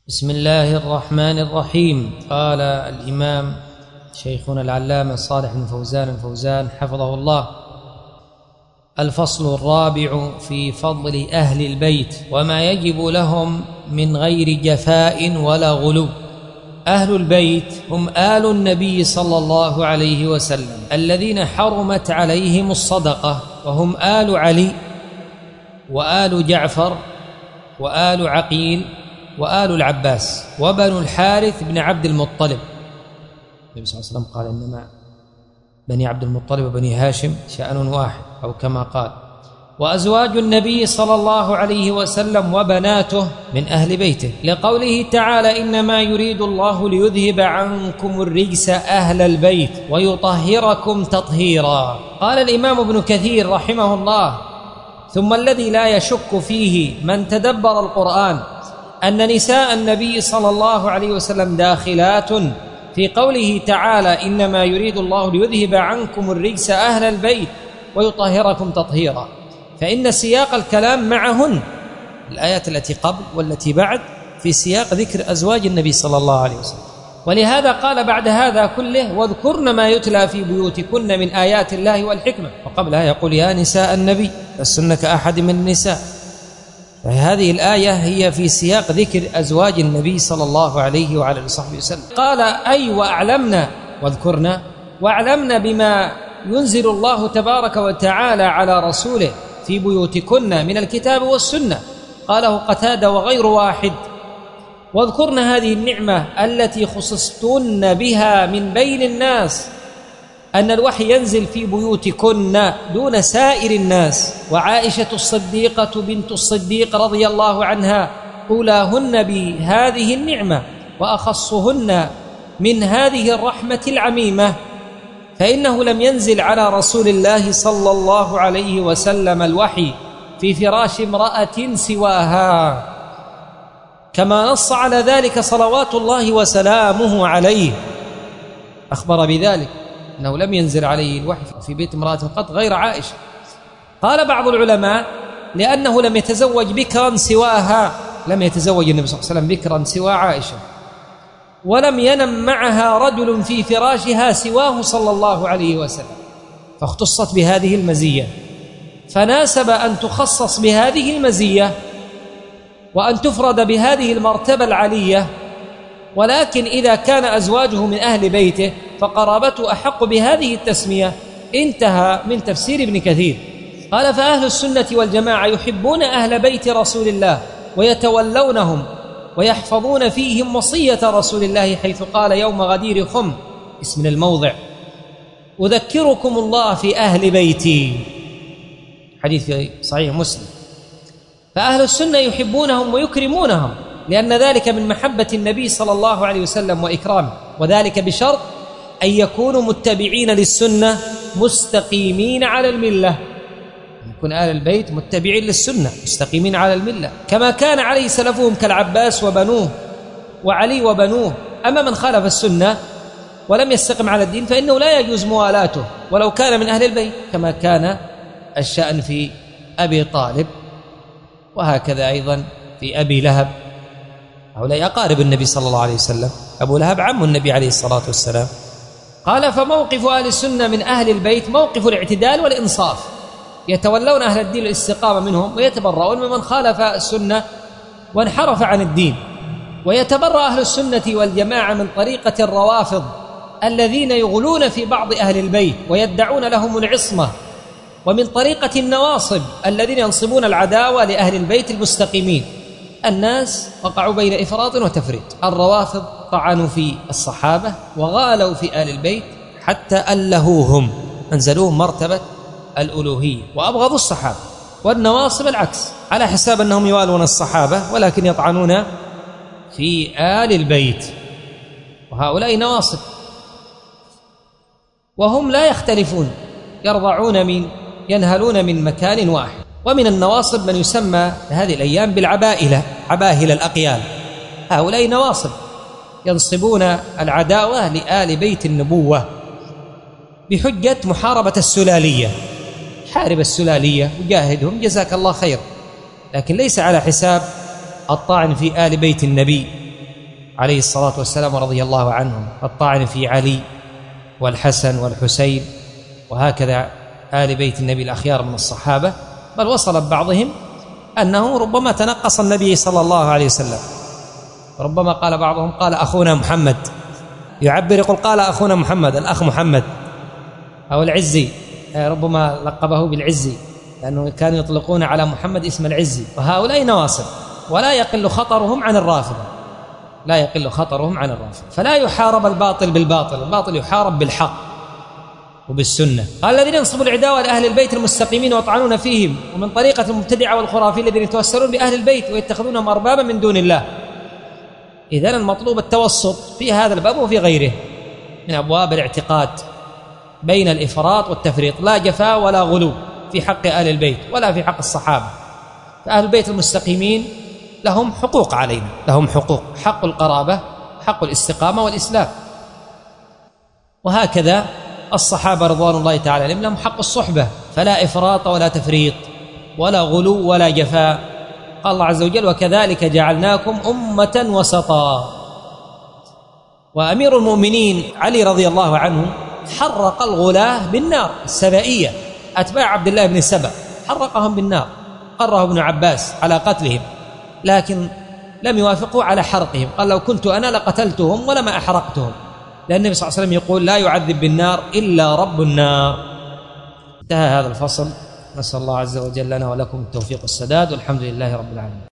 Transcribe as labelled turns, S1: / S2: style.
S1: بسم الله الرحمن الرحيم. قال الإمام شيخنا العلامة صالح بن فوزان حفظه الله: الفصل الرابع في فضل أهل البيت وما يجب لهم من غير جفاء ولا غلو. أهل البيت هم آل النبي صلى الله عليه وسلم الذين حرمت عليهم الصدقة، وهم آل علي وآل جعفر وآل عقيل وآل العباس وبنو الحارث بن عبد المطلب. النبي صلى الله عليه وسلم قال: إنما بني عبد المطلب وبني هاشم شأن واحد، أو كما قال. وأزواج النبي صلى الله عليه وسلم وبناته من أهل بيته، لقوله تعالى: إنما يريد الله ليذهب عنكم الرجس أهل البيت ويطهركم تطهيرا. قال الإمام ابن كثير رحمه الله: ثم الذي لا يشك فيه من تدبر القرآن أن نساء النبي صلى الله عليه وسلم داخلات في قوله تعالى: إنما يريد الله ليذهب عنكم الرجس أهل البيت ويطهركم تطهيرا، فإن سياق الكلام معهن الآيات التي قبل والتي بعد في سياق ذكر أزواج النبي صلى الله عليه وسلم. ولهذا قال بعد هذا كله: واذكرن ما يتلى في بيوتكن من آيات الله والحكمة. وقبلها يقول: يا نساء النبي لستن كأحد من النساء. فهذه الآية هي في سياق ذكر أزواج النبي صلى الله عليه وعلى وصحبه وسلم. قال: أي وأعلمنا، واذكرنا وأعلمنا بما ينزل الله تبارك وتعالى على رسوله في بيوتكن من الكتاب والسنة. قاله قتادة وغير واحد. واذكرن هذه النعمة التي خصصتن بها من بين الناس، أن الوحي ينزل في بيوتكن دون سائر الناس. وعائشة الصديقة بنت الصديق رضي الله عنها أولاهن بهذه النعمة وأخصهن من هذه الرحمة العميمة، فإنه لم ينزل على رسول الله صلى الله عليه وسلم الوحي في فراش امرأة سواها، كما نص على ذلك صلوات الله وسلامه عليه. أخبر بذلك أنه لم ينزل عليه الوحي في بيت امرأة قط غير عائشة. قال بعض العلماء: لأنه لم يتزوج بكرا سواها، لم يتزوج النبي صلى الله عليه وسلم بكرا سوى عائشة، ولم ينم معها رجل في فراشها سواه صلى الله عليه وسلم، فاختصت بهذه المزية، فناسب أن تخصص بهذه المزية وأن تفرد بهذه المرتبة العلية. ولكن إذا كان أزواجه من أهل بيته فقرابته أحق بهذه التسمية. انتهى من تفسير ابن كثير. قال: فأهل السنة والجماعة يحبون أهل بيت رسول الله ويتولونهم ويحفظون فيهم وصية رسول الله، حيث قال: يوم غدير خم، اسم الموضع، أذكركم الله في أهل بيتي، حديث في صحيح مسلم. فأهل السنة يحبونهم ويكرمونهم، لأن ذلك من محبة النبي صلى الله عليه وسلم وإكرامه، وذلك بشرط أن يكونوا متبعين للسنة مستقيمين على الملة. يكون آل البيت متبعين للسنة مستقيمين على الملة، كما كان عليه سلفهم كالعباس وبنوه وعلي وبنوه. أما من خالف السنة ولم يستقم على الدين فإنه لا يجوز موالاته ولو كان من أهل البيت، كما كان الشأن في أبي طالب، وهكذا أيضا في أبي لهب. هؤلاء أقارب النبي صلى الله عليه وسلم. أبو لهب عم النبي عليه الصلاة والسلام. قال: فموقف أهل السنة من أهل البيت موقف الاعتدال والإنصاف، يتولون أهل الدين الاستقامة منهم ويتبرؤون ممن خالف السنة وانحرف عن الدين. ويتبرأ أهل السنة والجماعة من طريقة الروافض الذين يغلون في بعض أهل البيت ويدعون لهم العصمة، ومن طريقة النواصب الذين ينصبون العداوة لأهل البيت المستقيمين. الناس وقعوا بين إفراط وتفريط. الروافض طعنوا في الصحابة وغالوا في آل البيت حتى ألهوهم، أنزلوهم مرتبة الألوهية وأبغضوا الصحابة. والنواصب العكس، على حساب أنهم يوالون الصحابة ولكن يطعنون في آل البيت، وهؤلاء نواصب. وهم لا يختلفون، ينهلون من مكان واحد. ومن النواصب من يسمى هذه الأيام بالعبائلة، عباهل الأقيال. هؤلاء نواصب ينصبون العداوة لآل بيت النبوة بحجة محاربة السلالية. حارب السلالية وجاهدهم جزاك الله خير، لكن ليس على حساب الطعن في آل بيت النبي عليه الصلاة والسلام رضي الله عنهم، الطعن في علي والحسن والحسين، وهكذا آل بيت النبي الأخيار من الصحابة. بل وصل ببعضهم أنه ربما تنقص النبي صلى الله عليه وسلم، ربما قال بعضهم قال أخونا محمد، يعبر يقول قال أخونا محمد، الأخ محمد، أو العزي، ربما لقبه بالعزي لأنه كانوا يطلقون على محمد اسم العزي. وهؤلاء نواصب، ولا يقل خطرهم عن الرافضة، لا يقل خطرهم عن الرافضة. فلا يحارب الباطل بالباطل، الباطل يحارب بالحق وبالسنة. قال الذين ينصبوا العداوة لأهل البيت المستقيمين ويطعنون فيهم، ومن طريقة المبتدعة والخرافين الذين يتوسلون بأهل البيت ويتخذونهم أربابا من دون الله. إذن المطلوب التوسط في هذا الباب وفي غيره من أبواب الاعتقاد بين الإفراط والتفريط، لا جفاء ولا غلو في حق أهل البيت ولا في حق الصحابة. فأهل البيت المستقيمين لهم حقوق علينا، لهم حقوق، حق القرابة، حق الاستقامة والإسلام. وهكذا الصحابة رضوان الله تعالى عليهم لهم حق الصحبة، فلا إفراط ولا تفريط ولا غلو ولا جفاء. قال الله عز وجل وكذلك جعلناكم أمة وسطا. وأمير المؤمنين علي رضي الله عنه حرق الغلاة بالنار، السبائية أتباع عبد الله بن سبأ، حرقهم بالنار، قره ابن عباس على قتلهم، لكن لم يوافقوا على حرقهم، قال لو كنت أنا لقتلتهم ولما أحرقتهم، لأن النبي صلى الله عليه وسلم يقول لا يعذب بالنار إلا رب النار. انتهى هذا الفصل، نسأل الله عز وجل لنا ولكم التوفيق والسداد، والحمد لله رب العالمين.